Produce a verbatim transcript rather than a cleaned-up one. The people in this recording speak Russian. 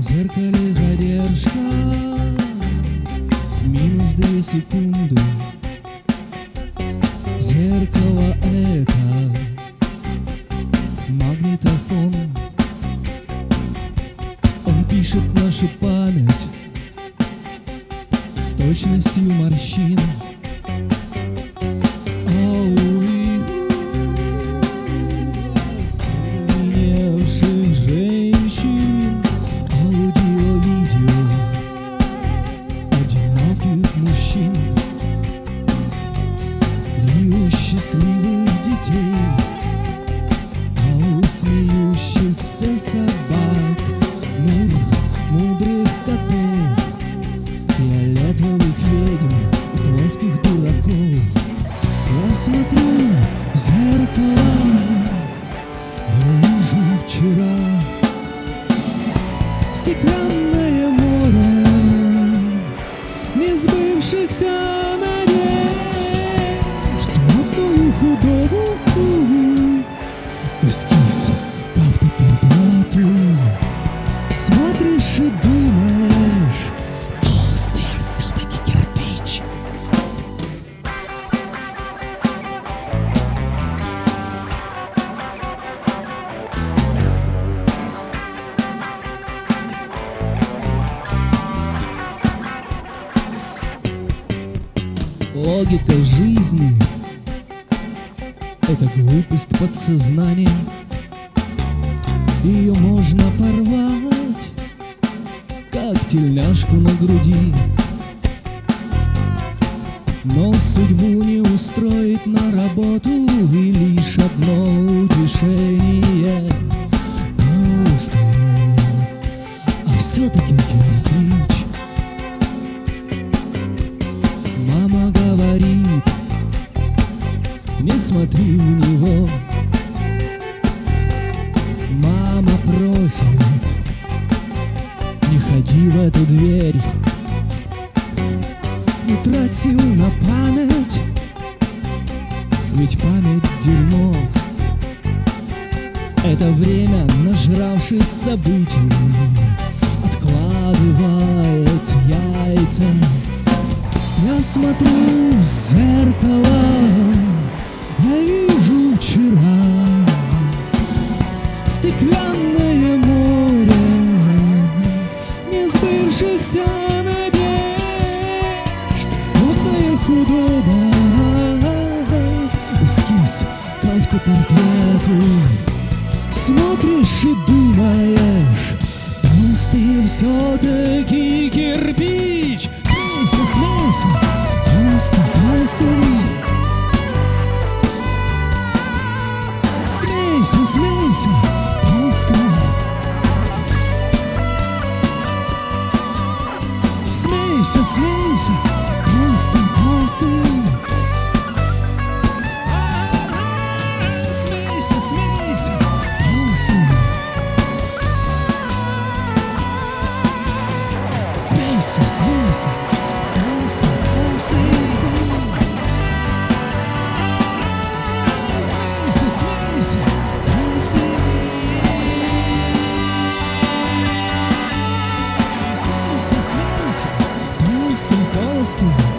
зеркале задержка, минус две секунды. Зеркало это магнитофон. Он пишет нашу память с точностью морщин. Счастливых детей, а у смеющихся собак, мудрых, мудрых котов, фиолетовых ведьм и плоских дураков. Я смотрю в зеркало, я вижу вчера стеклянное море несбывшихся худобу, эскиз к автопортрету. Смотришь и думаешь, толстый, а все-таки кирпич. Логика жизни — это глупость подсознания. Ее можно порвать, как тельняшку на груди. Но судьбу не устроить на работу, и лишь одно утешение — толстый, а все-таки кирпич. Мама говорит: не смотри в него. Мама просит: не ходи в эту дверь. Не трать сил на память, ведь память — дерьмо. Это время, нажравшись событий, откладывает яйца. Я смотрю в зеркало, я вижу вчера стеклянное море несбывшихся надежд. Плотная худоба, эскиз к автопортрету. Смотришь и думаешь, толстый все-таки кирпич. Смейся, смейся, толстый, толстый. Смейся, смейся, толстый. Смейся, смейся, толстый, толстый. Смейся, смейся, толстый. Смейся, смейся, толстый, толстый. Смейся, смейся, толстый. Смейся, смейся, толстый, толстый.